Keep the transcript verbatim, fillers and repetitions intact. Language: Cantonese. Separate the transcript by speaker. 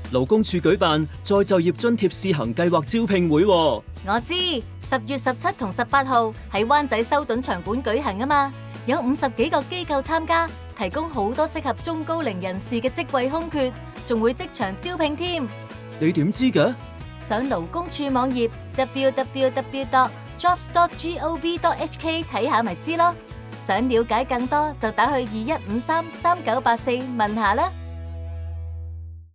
Speaker 1: 勞工處舉辦再就業津貼試行計劃招聘會喎。
Speaker 2: 我知，十月十七同十八號喺灣仔修頓場館舉行啊嘛，有五十幾個機構參加，提供好多適合中高齡人士嘅職位空缺，仲會即場招聘添。
Speaker 1: 你點知嘅？
Speaker 2: 上勞工處網頁 double-u double-u double-u dot jobs dot gov dot h k 睇下咪知咯。想了解更多就打去二一五三三九八四問下啦。